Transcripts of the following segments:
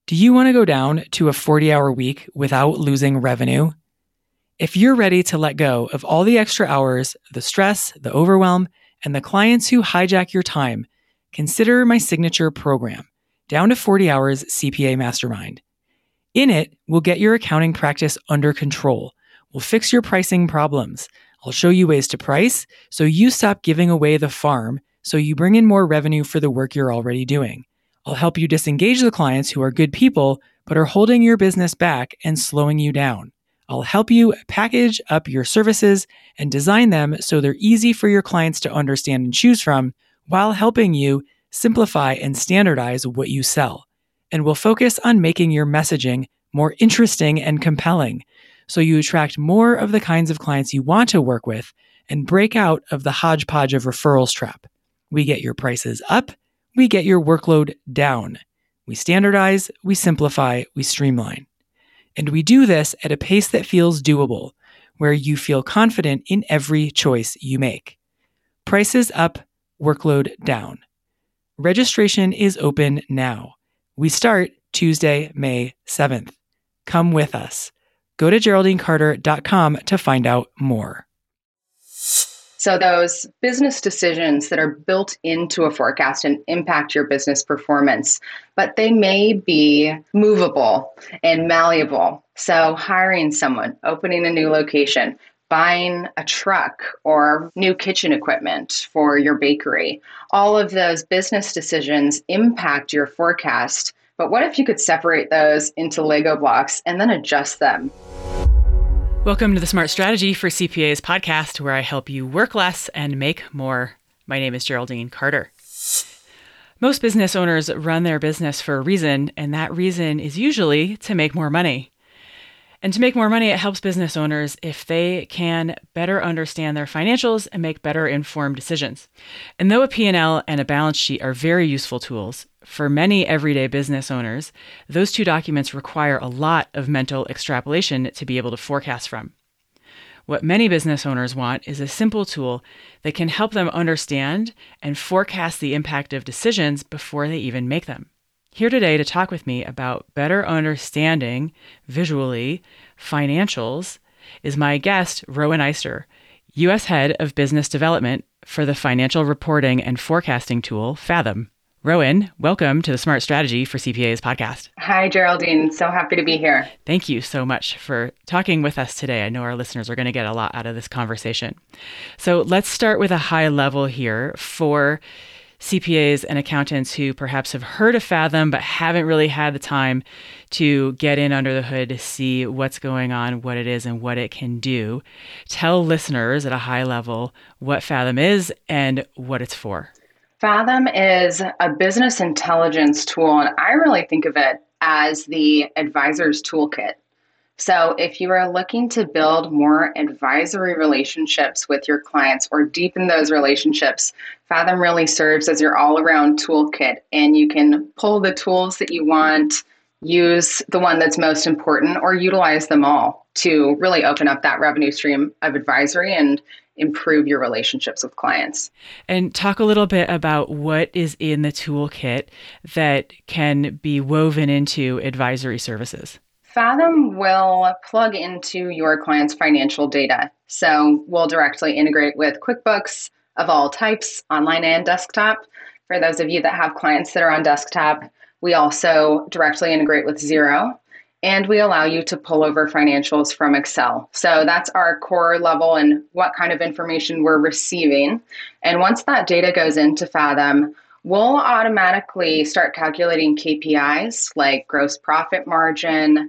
Do you want to go down to a 40-hour week without losing revenue? If you're ready to let go of all the extra hours, the stress, the overwhelm, and the clients who hijack your time, consider my signature program, Down to 40 Hours CPA Mastermind. In it, we'll get your accounting practice under control. We'll fix your pricing problems. I'll show you ways to price so you stop giving away the farm so you bring in more revenue for the work you're already doing. I'll help you disengage the clients who are good people but are holding your business back and slowing you down. I'll help you package up your services and design them so they're easy for your clients to understand and choose from, while helping you simplify and standardize what you sell. And we'll focus on making your messaging more interesting and compelling so you attract more of the kinds of clients you want to work with and break out of the hodgepodge of referrals trap. We get your prices up, we get your workload down. We standardize, we simplify, we streamline. And we do this at a pace that feels doable, where you feel confident in every choice you make. Prices up, workload down. Registration is open now. We start Tuesday, May 7th. Come with us. Go to GeraldineCarter.com to find out more. So those business decisions that are built into a forecast and impact your business performance, but they may be movable and malleable. So hiring someone, opening a new location, buying a truck or new kitchen equipment for your bakery, all of those business decisions impact your forecast. But what if you could separate those into Lego blocks and then adjust them? Welcome to the Smart Strategy for CPAs podcast, where I help you work less and make more. My name is Geraldine Carter. Most business owners run their business for a reason, and that reason is usually to make more money. And to make more money, it helps business owners if they can better understand their financials and make better informed decisions. And though a P&L and a balance sheet are very useful tools, for many everyday business owners, those two documents require a lot of mental extrapolation to be able to forecast from. What many business owners want is a simple tool that can help them understand and forecast the impact of decisions before they even make them. Here today to talk with me about better understanding visually financials is my guest, Rowan Eyster, U.S. Head of Business Development for the financial reporting and forecasting tool, Fathom. Rowan, welcome to the Smart Strategy for CPAs podcast. Hi, Geraldine. So happy to be here. Thank you so much for talking with us today. I know our listeners are going to get a lot out of this conversation. So let's start with a high level here for CPAs and accountants who perhaps have heard of Fathom but haven't really had the time to get in under the hood to see what's going on, what it is, and what it can do. Tell listeners at a high level what Fathom is and what it's for. Fathom is a business intelligence tool, and I really think of it as the advisor's toolkit. So if you are looking to build more advisory relationships with your clients or deepen those relationships, Fathom really serves as your all-around toolkit, and you can pull the tools that you want, use the one that's most important, or utilize them all to really open up that revenue stream of advisory and improve your relationships with clients. And talk a little bit about what is in the toolkit that can be woven into advisory services. Fathom will plug into your client's financial data. So we'll directly integrate with QuickBooks of all types, online and desktop. For those of you that have clients that are on desktop, we also directly integrate with Xero. And we allow you to pull over financials from Excel. So that's our core level and what kind of information we're receiving. And once that data goes into Fathom, we'll automatically start calculating KPIs like gross profit margin,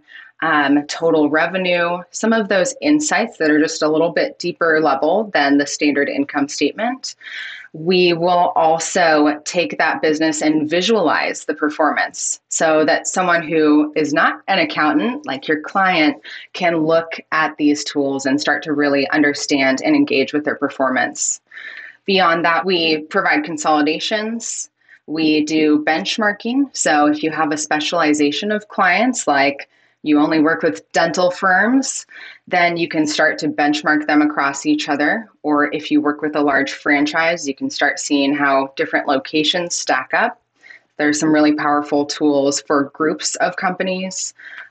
total revenue, some of those insights that are just a little bit deeper level than the standard income statement. We will also take that business and visualize the performance so that someone who is not an accountant, like your client, can look at these tools and start to really understand and engage with their performance. Beyond that, we provide consolidations. We do benchmarking. So if you have a specialization of clients, like you only work with dental firms, then you can start to benchmark them across each other. Or if you work with a large franchise, you can start seeing how different locations stack up. There's some really powerful tools for groups of companies.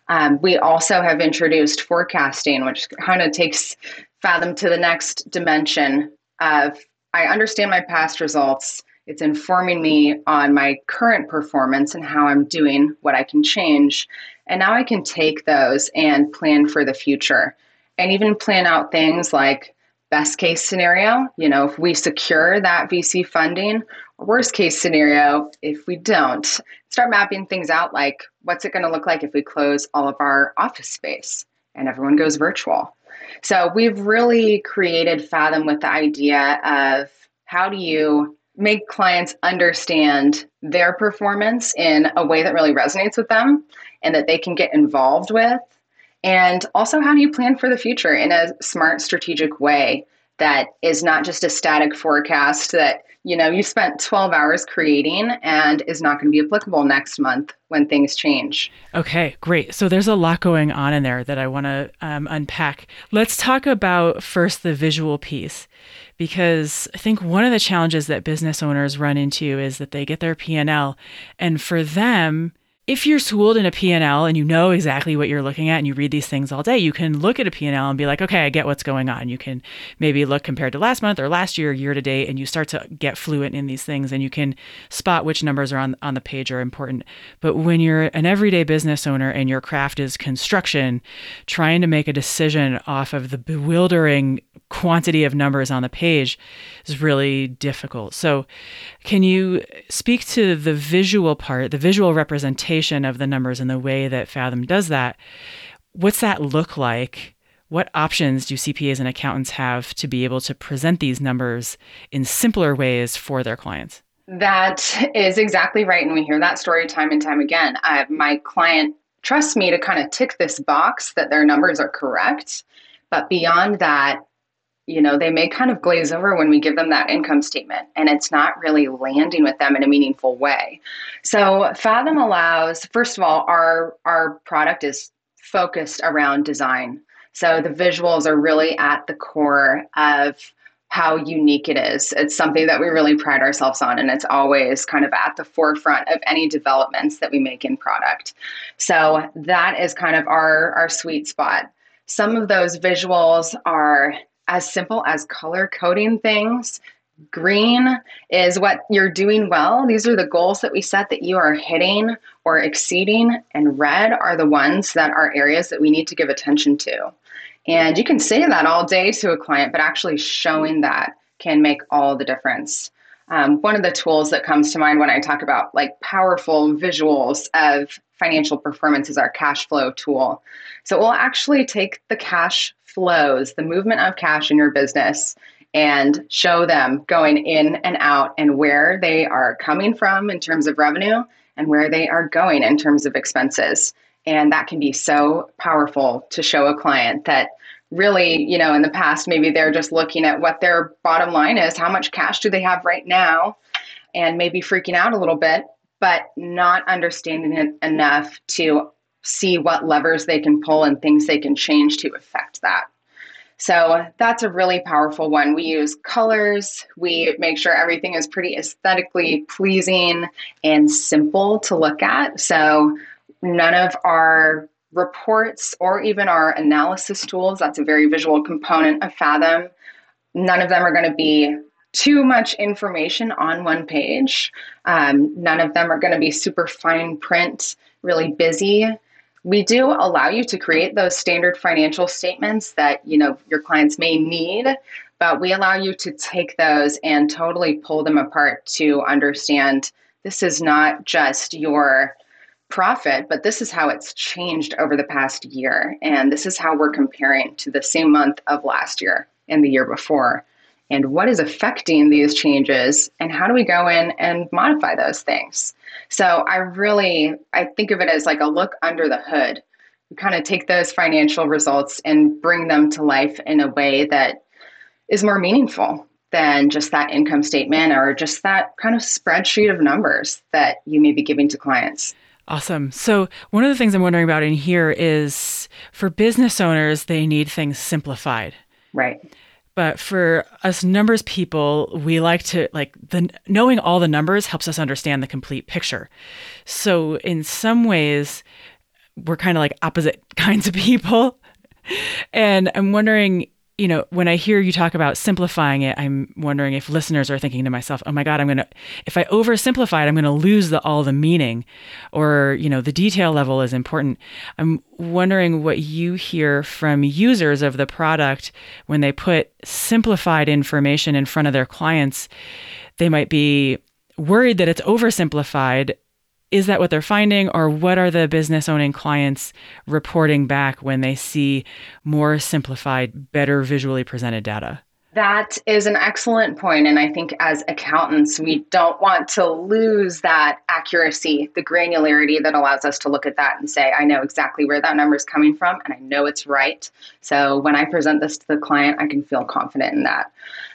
We also have introduced forecasting, which kind of takes Fathom to the next dimension of I understand my past results. It's informing me on my current performance and how I'm doing, what I can change. And now I can take those and plan for the future and even plan out things like best case scenario, if we secure that VC funding, or worst case scenario, if we don't, start mapping things out like what's it going to look like if we close all of our office space and everyone goes virtual. So we've really created Fathom with the idea of how do you make clients understand their performance in a way that really resonates with them and that they can get involved with. And also, how do you plan for the future in a smart, strategic way that is not just a static forecast that, you spent 12 hours creating and is not going to be applicable next month when things change. Okay, great. So there's a lot going on in there that I want to unpack. Let's talk about first the visual piece, because I think one of the challenges that business owners run into is that they get their P&L, and for them, if you're schooled in a P&L and you know exactly what you're looking at and you read these things all day, you can look at a P&L and be like, okay, I get what's going on. You can maybe look compared to last month or last year, year to date, and you start to get fluent in these things and you can spot which numbers are on the page are important. But when you're an everyday business owner and your craft is construction, trying to make a decision off of the bewildering quantity of numbers on the page is really difficult. So can you speak to the visual part, the visual representation of the numbers and the way that Fathom does that? What's that look like? What options do CPAs and accountants have to be able to present these numbers in simpler ways for their clients? That is exactly right. And we hear that story time and time again. My client trusts me to kind of tick this box that their numbers are correct. But beyond that, they may kind of glaze over when we give them that income statement and it's not really landing with them in a meaningful way. So Fathom allows, first of all, our product is focused around design. So the visuals are really at the core of how unique it is. It's something that we really pride ourselves on, and it's always kind of at the forefront of any developments that we make in product. So that is kind of our sweet spot. Some of those visuals are as simple as color coding things. Green is what you're doing well. These are the goals that we set that you are hitting or exceeding, and red are the ones that are areas that we need to give attention to. And you can say that all day to a client, but actually showing that can make all the difference. One of the tools that comes to mind when I talk about like powerful visuals of financial performance is our cash flow tool. So we'll actually take the cash flows, the movement of cash in your business, and show them going in and out and where they are coming from in terms of revenue and where they are going in terms of expenses. And that can be so powerful to show a client that really, in the past, maybe they're just looking at what their bottom line is, how much cash do they have right now, and maybe freaking out a little bit, but not understanding it enough to see what levers they can pull and things they can change to affect that. So that's a really powerful one. We use colors. We make sure everything is pretty aesthetically pleasing and simple to look at. So none of our reports or even our analysis tools, that's a very visual component of Fathom, none of them are going to be too much information on one page. None of them are going to be super fine print, really busy. We do allow you to create those standard financial statements that, your clients may need, but we allow you to take those and totally pull them apart to understand this is not just your profit, but this is how it's changed over the past year. And this is how we're comparing to the same month of last year and the year before. And what is affecting these changes, and how do we go in and modify those things? So I think of it as like a look under the hood. We kind of take those financial results and bring them to life in a way that is more meaningful than just that income statement or just that kind of spreadsheet of numbers that you may be giving to clients. Awesome. So one of the things I'm wondering about in here is for business owners, they need things simplified. Right. But for us numbers people, we like to knowing all the numbers helps us understand the complete picture. So in some ways, we're kind of like opposite kinds of people. And I'm wondering, when I hear you talk about simplifying it, I'm wondering if listeners are thinking to myself, oh my God, if I oversimplify it, I'm going to lose all the meaning, or, the detail level is important. I'm wondering what you hear from users of the product when they put simplified information in front of their clients. They might be worried that it's oversimplified. Is that what they're finding, or what are the business owning clients reporting back when they see more simplified, better visually presented data? That is an excellent point. And I think as accountants, we don't want to lose that accuracy, the granularity that allows us to look at that and say, I know exactly where that number is coming from, and I know it's right. So when I present this to the client, I can feel confident in that.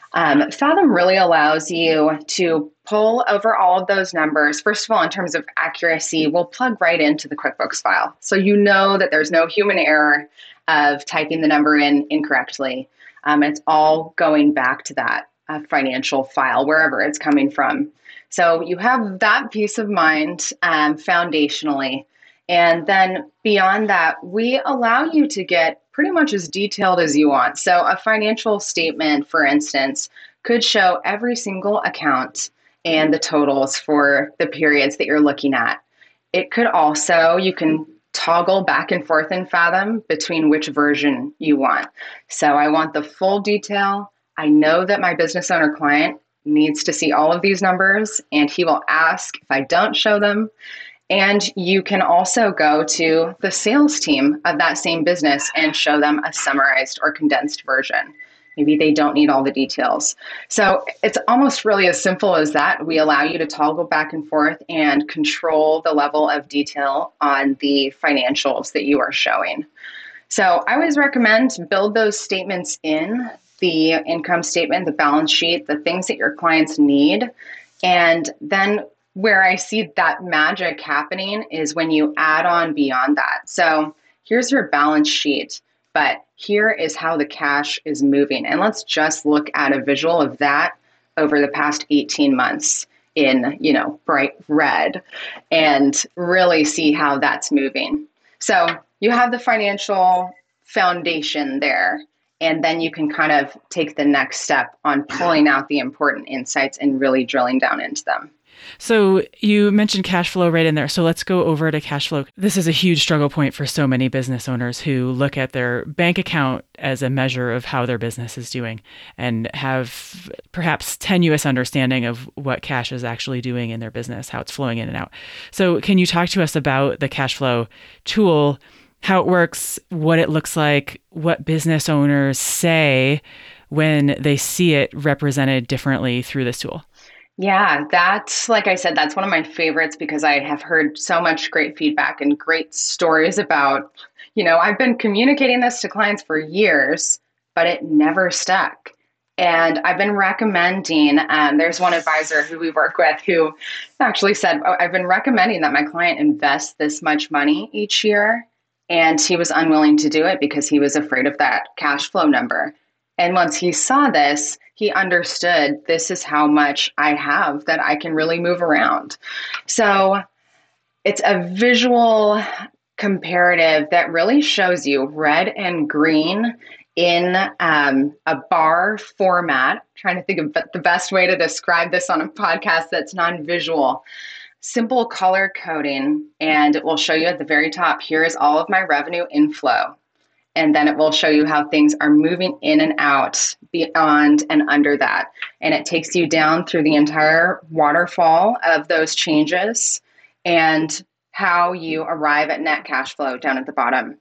Fathom really allows you to pull over all of those numbers. First of all, in terms of accuracy, we'll plug right into the QuickBooks file. So you know that there's no human error of typing the number in incorrectly. It's all going back to that financial file, wherever it's coming from. So you have that peace of mind foundationally. And then beyond that, we allow you to get pretty much as detailed as you want. So a financial statement, for instance, could show every single account and the totals for the periods that you're looking at. It could also, you can toggle back and forth in Fathom between which version you want. So I want the full detail. I know that my business owner client needs to see all of these numbers, and he will ask if I don't show them. And you can also go to the sales team of that same business and show them a summarized or condensed version. Maybe they don't need all the details. So it's almost really as simple as that. We allow you to toggle back and forth and control the level of detail on the financials that you are showing. So I always recommend build those statements in the income statement, the balance sheet, the things that your clients need. And then where I see that magic happening is when you add on beyond that. So here's your balance sheet, but here is how the cash is moving. And let's just look at a visual of that over the past 18 months in, bright red, and really see how that's moving. So you have the financial foundation there, and then you can kind of take the next step on pulling out the important insights and really drilling down into them. So you mentioned cash flow right in there. So let's go over to cash flow. This is a huge struggle point for so many business owners who look at their bank account as a measure of how their business is doing and have perhaps tenuous understanding of what cash is actually doing in their business, how it's flowing in and out. So can you talk to us about the cash flow tool, how it works, what it looks like, what business owners say when they see it represented differently through this tool? Yeah, that's, like I said, that's one of my favorites because I have heard so much great feedback and great stories about, I've been communicating this to clients for years, but it never stuck. And I've been recommending, there's one advisor who we work with who actually said, I've been recommending that my client invest this much money each year. And he was unwilling to do it because he was afraid of that cash flow number. And once he saw this, he understood this is how much I have that I can really move around. So it's a visual comparative that really shows you red and green in a bar format. I'm trying to think of the best way to describe this on a podcast that's non-visual. Simple color coding, and it will show you at the very top, here is all of my revenue inflow. And then it will show you how things are moving in and out beyond and under that. And it takes you down through the entire waterfall of those changes and how you arrive at net cash flow down at the bottom.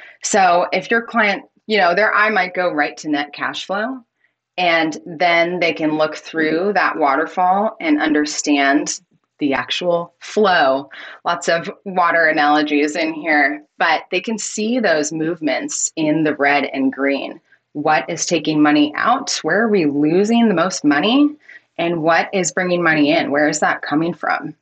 So if your client, their eye might go right to net cash flow, and then they can look through that waterfall and understand the actual flow. Lots of water analogies in here, but they can see those movements in the red and green. What is taking money out? Where are we losing the most money? And what is bringing money in? Where is that coming from?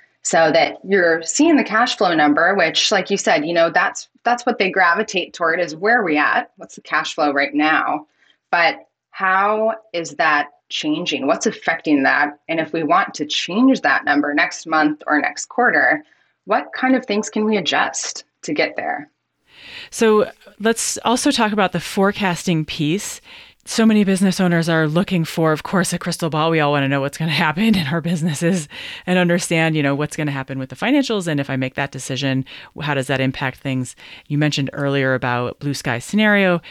So that you're seeing the cash flow number, which, like you said, that's what they gravitate toward is where are we at? What's the cash flow right now? But how is that changing? What's affecting that? And if we want to change that number next month or next quarter, what kind of things can we adjust to get there? So let's also talk about the forecasting piece. So many business owners are looking for, of course, a crystal ball. We all want to know what's going to happen in our businesses and understand, what's going to happen with the financials. And if I make that decision, how does that impact things? You mentioned earlier about blue sky scenario,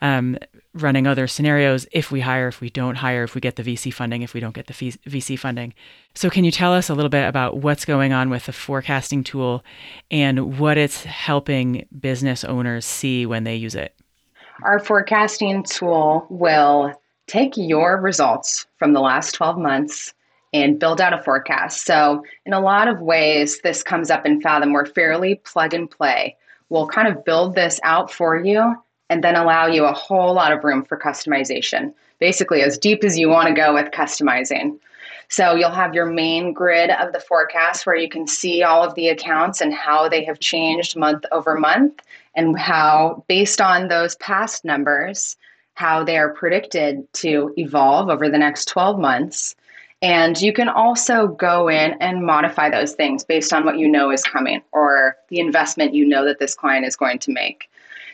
running other scenarios, if we hire, if we don't hire, if we get the VC funding, if we don't get the VC funding. So can you tell us a little bit about what's going on with the forecasting tool and what it's helping business owners see when they use it? Our forecasting tool will take your results from the last 12 months and build out a forecast. So in a lot of ways, this comes up in Fathom. We're fairly plug and play. We'll kind of build this out for you and then allow you a whole lot of room for customization, basically as deep as you want to go with customizing. So you'll have your main grid of the forecast where you can see all of the accounts and how they have changed month over month and how, based on those past numbers, how they are predicted to evolve over the next 12 months. And you can also go in and modify those things based on what you know is coming or the investment you know that this client is going to make.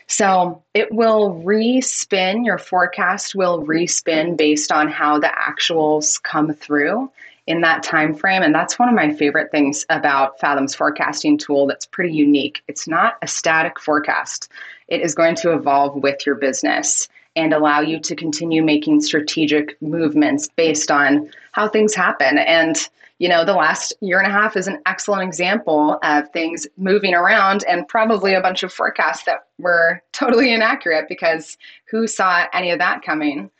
So it will respin, your forecast will respin based on how the actuals come through in that time frame. And that's one of my favorite things about Fathom's forecasting tool that's pretty unique. It's not a static forecast. It is going to evolve with your business and allow you to continue making strategic movements based on how things happen. And the last year and a half is an excellent example of things moving around and probably a bunch of forecasts that were totally inaccurate because who saw any of that coming?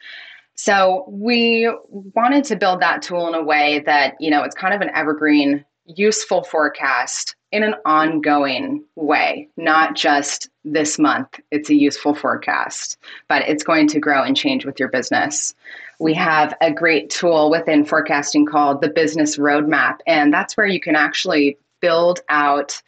So we wanted to build that tool in a way that, it's kind of an evergreen, useful forecast in an ongoing way, not just this month. It's a useful forecast, but it's going to grow and change with your business. We have a great tool within forecasting called the Business Roadmap, and that's where you can actually build out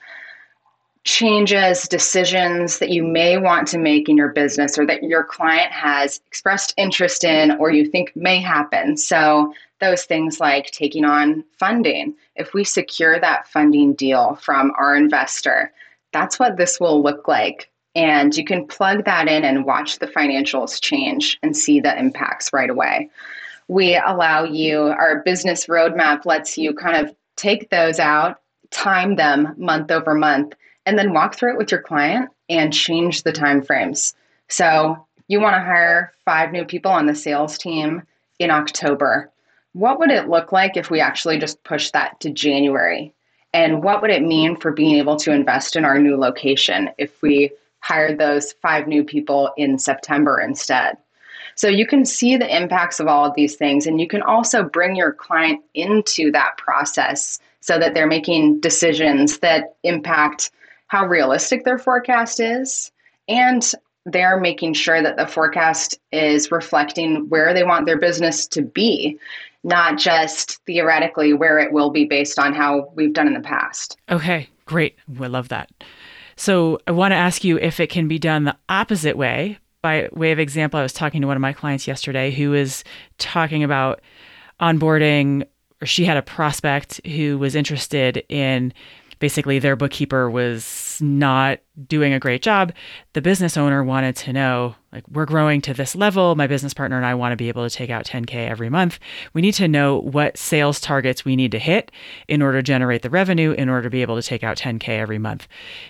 changes, decisions that you may want to make in your business or that your client has expressed interest in or you think may happen. So those things like taking on funding. If we secure that funding deal from our investor, that's what this will look like. And you can plug that in and watch the financials change and see the impacts right away. We allow you, our business roadmap lets you kind of take those out, time them month over month, and then walk through it with your client and change the time frames. So you want to hire 5 new people on the sales team in October. What would it look like if we actually just pushed that to January? And what would it mean for being able to invest in our new location if we hired those 5 new people in September instead? So you can see the impacts of all of these things, and you can also bring your client into that process so that they're making decisions that impact how realistic their forecast is, and they're making sure that the forecast is reflecting where they want their business to be, not just theoretically where it will be based on how we've done in the past. Okay, great. I love that. So I want to ask you if it can be done the opposite way. By way of example, I was talking to one of my clients yesterday who was talking about onboarding, or she had a prospect who was interested in basically their bookkeeper was not doing a great job. The business owner wanted to know, like, we're growing to this level. My business partner and I want to be able to take out $10K every month. We need to know what sales targets we need to hit in order to generate the revenue in order to be able to take out $10K every month.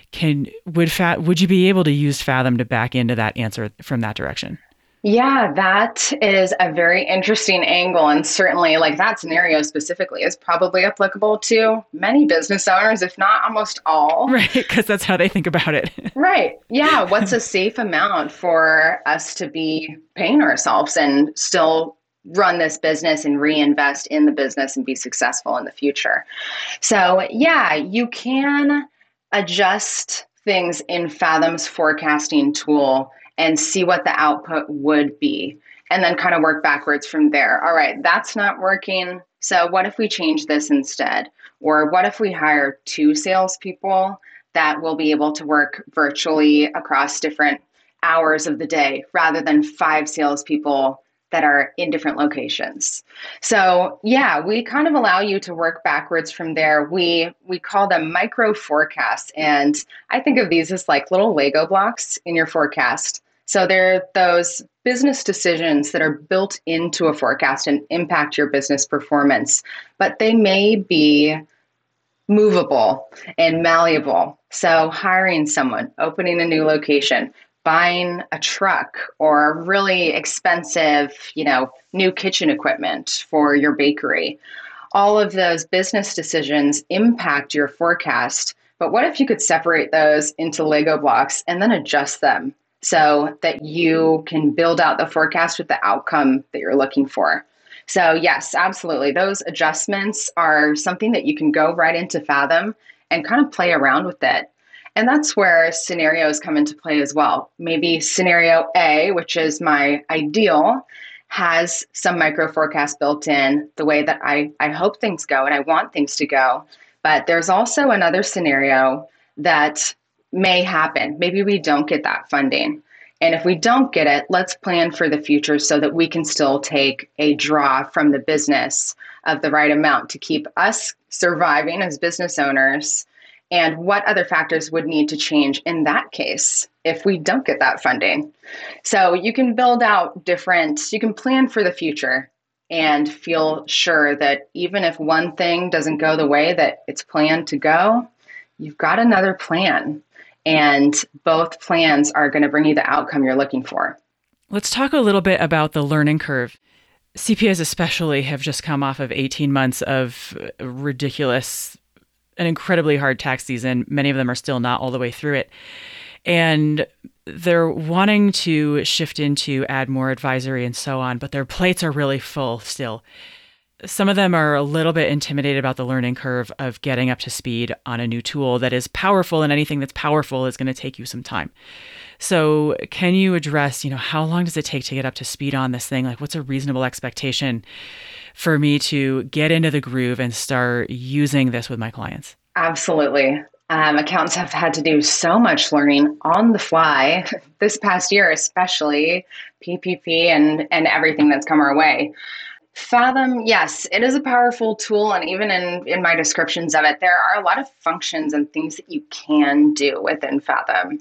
Would you be able to use Fathom to back into that answer from that direction? Yeah, that is a very interesting angle. And certainly that scenario specifically is probably applicable to many business owners, if not almost all. Right, because that's how they think about it. Right. Yeah. What's a safe amount for us to be paying ourselves and still run this business and reinvest in the business and be successful in the future? So yeah, you can adjust things in Fathom's forecasting tool and see what the output would be, and then kind of work backwards from there. All right, that's not working. So what if we change this instead? Or what if we hire 2 salespeople that will be able to work virtually across different hours of the day rather than 5 salespeople that are in different locations. So yeah, we kind of allow you to work backwards from there. We call them micro forecasts. And I think of these as like little Lego blocks in your forecast. So they're those business decisions that are built into a forecast and impact your business performance, but they may be movable and malleable. So hiring someone, opening a new location, buying a truck or really expensive, new kitchen equipment for your bakery. All of those business decisions impact your forecast. But what if you could separate those into Lego blocks and then adjust them so that you can build out the forecast with the outcome that you're looking for? So yes, absolutely. Those adjustments are something that you can go right into Fathom and kind of play around with it. And that's where scenarios come into play as well. Maybe scenario A, which is my ideal, has some micro forecast built in the way that I hope things go and I want things to go. But there's also another scenario that may happen. Maybe we don't get that funding. And if we don't get it, let's plan for the future so that we can still take a draw from the business of the right amount to keep us surviving as business owners. And what other factors would need to change in that case if we don't get that funding? So you can build out you can plan for the future and feel sure that even if one thing doesn't go the way that it's planned to go, you've got another plan. And both plans are going to bring you the outcome you're looking for. Let's talk a little bit about the learning curve. CPAs especially have just come off of 18 months of ridiculous, an incredibly hard tax season. Many of them are still not all the way through it. And they're wanting to shift into add more advisory and so on, but their plates are really full still. Some of them are a little bit intimidated about the learning curve of getting up to speed on a new tool that is powerful, and anything that's powerful is going to take you some time. So can you address, how long does it take to get up to speed on this thing? Like, what's a reasonable expectation for me to get into the groove and start using this with my clients? Absolutely. Accountants have had to do so much learning on the fly this past year, especially PPP and everything that's come our way. Fathom, yes, it is a powerful tool. And even in my descriptions of it, there are a lot of functions and things that you can do within Fathom.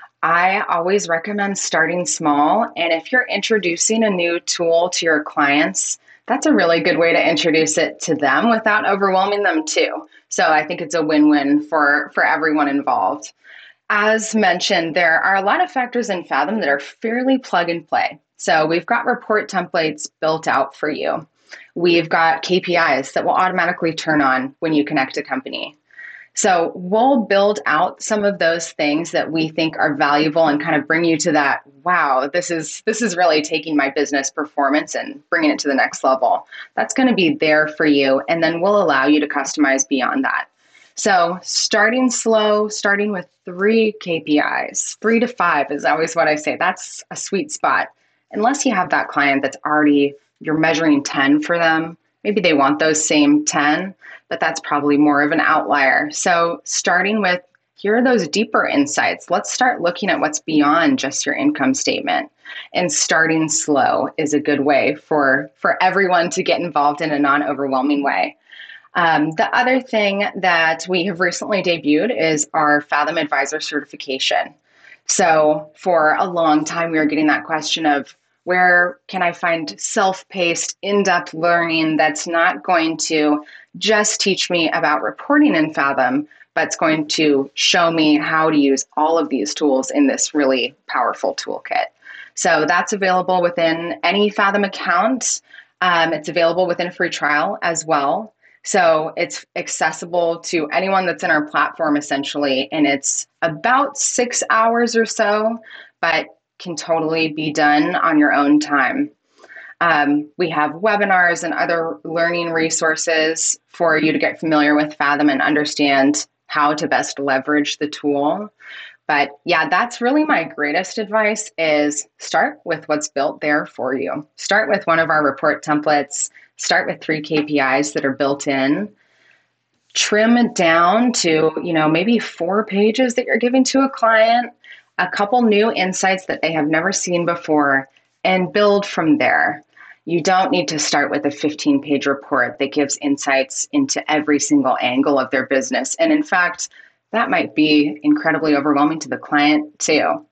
I always recommend starting small. And if you're introducing a new tool to your clients, that's a really good way to introduce it to them without overwhelming them too. So I think it's a win-win for everyone involved. As mentioned, there are a lot of factors in Fathom that are fairly plug and play. So we've got report templates built out for you. We've got KPIs that will automatically turn on when you connect a company. So we'll build out some of those things that we think are valuable and kind of bring you to that, wow, this is really taking my business performance and bringing it to the next level. That's going to be there for you, and then we'll allow you to customize beyond that. So starting slow, starting with 3 KPIs, 3 to 5 is always what I say. That's a sweet spot. Unless you have that client that's already, you're measuring 10 for them, maybe they want those same 10, but that's probably more of an outlier. So starting with, here are those deeper insights. Let's start looking at what's beyond just your income statement. And starting slow is a good way for everyone to get involved in a non-overwhelming way. The other thing that we have recently debuted is our Fathom Advisor certification. So for a long time, we were getting that question of, where can I find self-paced, in-depth learning that's not going to just teach me about reporting in Fathom, but it's going to show me how to use all of these tools in this really powerful toolkit. So that's available within any Fathom account. It's available within a free trial as well. So it's accessible to anyone that's in our platform, essentially, and it's about 6 hours or so, but can totally be done on your own time. We have webinars and other learning resources for you to get familiar with Fathom and understand how to best leverage the tool. But yeah, that's really my greatest advice is start with what's built there for you. Start with one of our report templates. Start with 3 KPIs that are built in. Trim it down to, maybe 4 pages that you're giving to a client, a couple new insights that they have never seen before, and build from there. You don't need to start with a 15-page report that gives insights into every single angle of their business. And in fact, that might be incredibly overwhelming to the client too.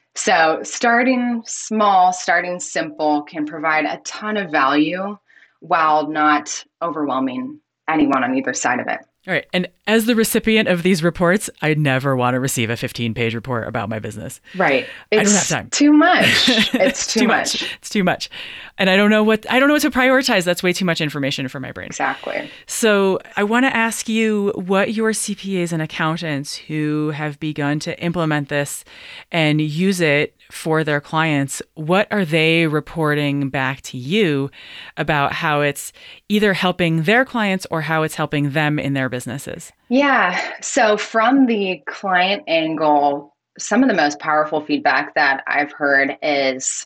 So starting small, starting simple can provide a ton of value while not overwhelming anyone on either side of it. All right. And as the recipient of these reports, I never want to receive a 15-page report about my business. Right. I don't have time. Too much. It's too much. It's too much. And I don't know what to prioritize. That's way too much information for my brain. Exactly. So I want to ask you what your CPAs and accountants who have begun to implement this and use it for their clients, what are they reporting back to you about how it's either helping their clients or how it's helping them in their businesses? Yeah. So from the client angle, some of the most powerful feedback that I've heard is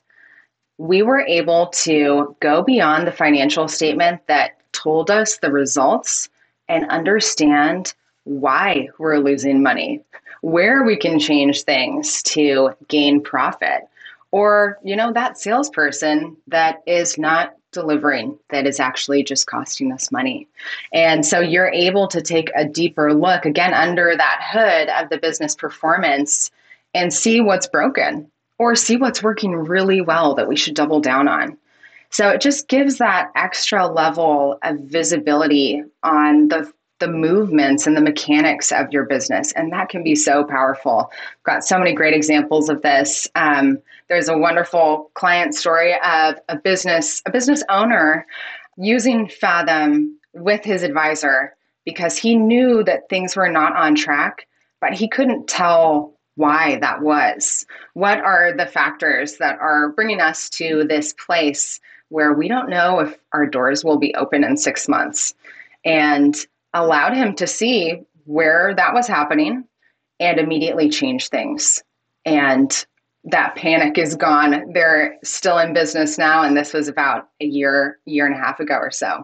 we were able to go beyond the financial statement that told us the results and understand why we're losing money, where we can change things to gain profit, or, that salesperson that is not delivering, that is actually just costing us money. And so you're able to take a deeper look, again, under that hood of the business performance and see what's broken or see what's working really well that we should double down on. So it just gives that extra level of visibility on the movements and the mechanics of your business. And that can be so powerful. I've got so many great examples of this. There's a wonderful client story of a business owner using Fathom with his advisor because he knew that things were not on track, but he couldn't tell why that was. What are the factors that are bringing us to this place where we don't know if our doors will be open in 6 months? And allowed him to see where that was happening and immediately change things. And that panic is gone. They're still in business now. And this was about a year and a half ago or so.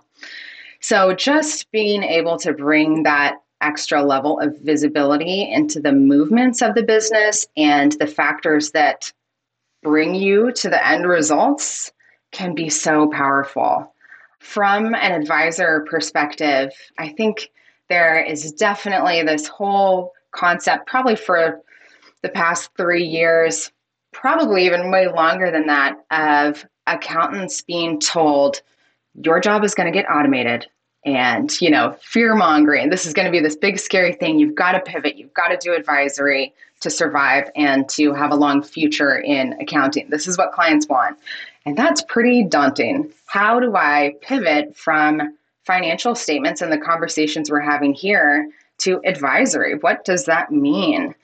So just being able to bring that extra level of visibility into the movements of the business and the factors that bring you to the end results can be so powerful. From an advisor perspective, I think there is definitely this whole concept, probably for the past 3 years, probably even way longer than that, of accountants being told, your job is going to get automated and, fear mongering. This is going to be this big, scary thing. You've got to pivot. You've got to do advisory to survive and to have a long future in accounting. This is what clients want. And that's pretty daunting. How do I pivot from financial statements and the conversations we're having here to advisory? What does that mean?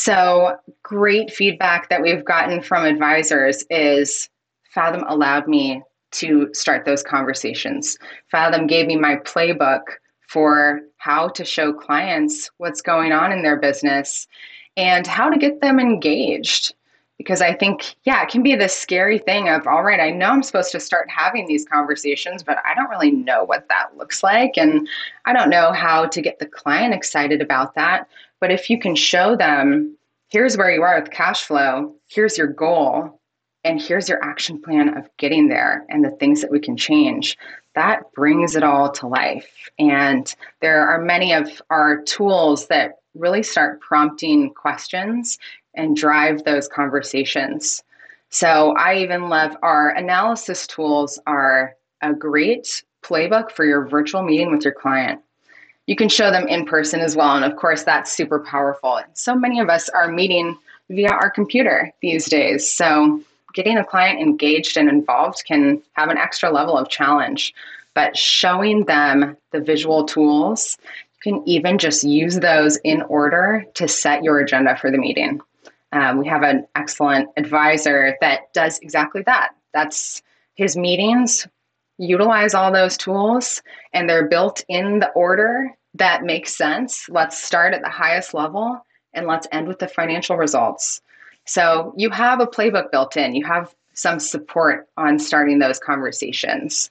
So great feedback that we've gotten from advisors is Fathom allowed me to start those conversations. Fathom gave me my playbook for how to show clients what's going on in their business and how to get them engaged. Because I think, it can be this scary thing of, all right, I know I'm supposed to start having these conversations, but I don't really know what that looks like. And I don't know how to get the client excited about that. But if you can show them, here's where you are with cash flow, here's your goal, and here's your action plan of getting there and the things that we can change, that brings it all to life. And there are many of our tools that really start prompting questions and drive those conversations. So I even love our analysis tools are a great playbook for your virtual meeting with your client. You can show them in person as well. And of course, that's super powerful. So many of us are meeting via our computer these days. So getting a client engaged and involved can have an extra level of challenge. But showing them the visual tools, you can even just use those in order to set your agenda for the meeting. We have an excellent advisor that does exactly that. That's his meetings, utilize all those tools, and they're built in the order that makes sense. Let's start at the highest level and let's end with the financial results. So you have a playbook built in. You have some support on starting those conversations.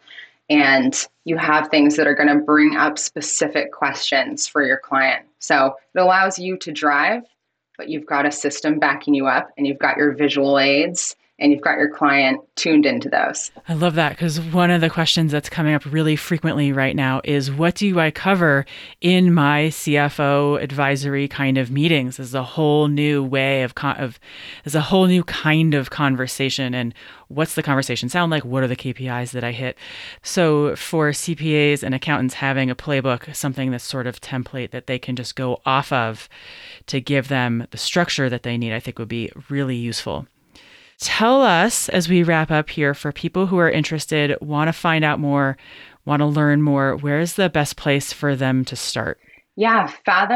And you have things that are going to bring up specific questions for your client. So it allows you to drive, but you've got a system backing you up and you've got your visual aids and you've got your client tuned into those. I love that, because one of the questions that's coming up really frequently right now is, what do I cover in my CFO advisory kind of meetings? There's a whole new way there's a whole new kind of conversation, and what's the conversation sound like? What are the KPIs that I hit? So for CPAs and accountants, having a playbook, something that's sort of template that they can just go off of to give them the structure that they need, I think would be really useful. Tell us, as we wrap up here, for people who are interested, want to find out more, want to learn more, where's the best place for them to start? Yeah,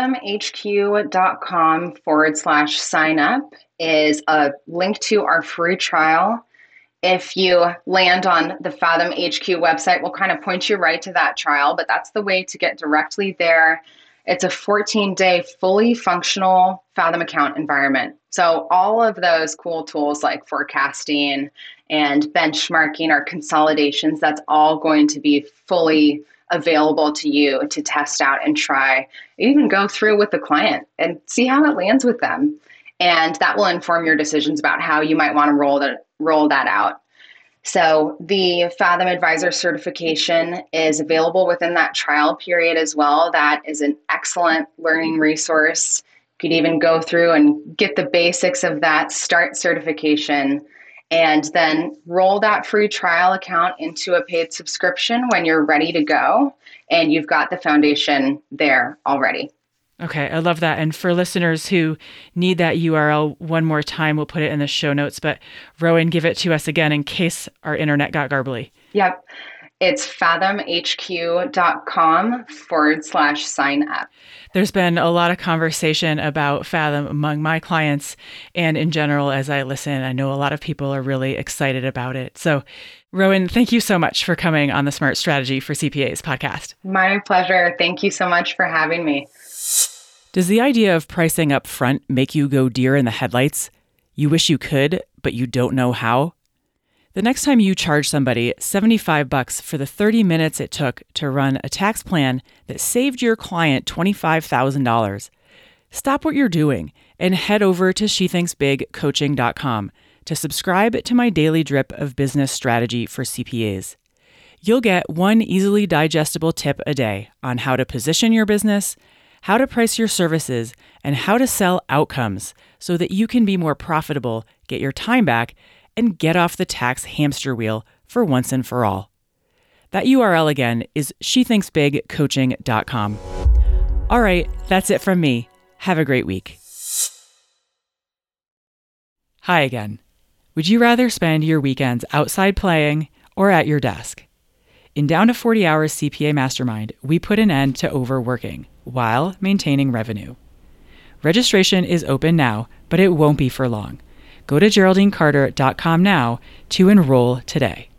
fathomhq.com/sign up is a link to our free trial. If you land on the Fathom HQ website, we'll kind of point you right to that trial, but that's the way to get directly there. It's a 14-day fully functional Fathom account environment. So all of those cool tools like forecasting and benchmarking or consolidations, that's all going to be fully available to you to test out and try, even go through with the client and see how it lands with them. And that will inform your decisions about how you might want to roll that out. So the Fathom Advisor certification is available within that trial period as well. That is an excellent learning resource. You could even go through and get the basics of that START certification and then roll that free trial account into a paid subscription when you're ready to go and you've got the foundation there already. Okay, I love that. And for listeners who need that URL one more time, we'll put it in the show notes. But Rowan, give it to us again in case our internet got garbly. Yep. It's fathomhq.com/sign up. There's been a lot of conversation about Fathom among my clients and in general as I listen. I know a lot of people are really excited about it. So Rowan, thank you so much for coming on the Smart Strategy for CPAs podcast. My pleasure. Thank you so much for having me. Does the idea of pricing up front make you go deer in the headlights? You wish you could, but you don't know how? The next time you charge somebody $75 for the 30 minutes it took to run a tax plan that saved your client $25,000, stop what you're doing and head over to SheThinksBigCoaching.com to subscribe to my daily drip of business strategy for CPAs. You'll get one easily digestible tip a day on how to position your business, how to price your services, and how to sell outcomes so that you can be more profitable, get your time back, and get off the tax hamster wheel for once and for all. That URL again is SheThinksBigCoaching.com. All right, that's it from me. Have a great week. Hi again. Would you rather spend your weekends outside playing or at your desk? In Down to 40 Hours CPA Mastermind, we put an end to overworking while maintaining revenue. Registration is open now, but it won't be for long. Go to GeraldineCarter.com now to enroll today.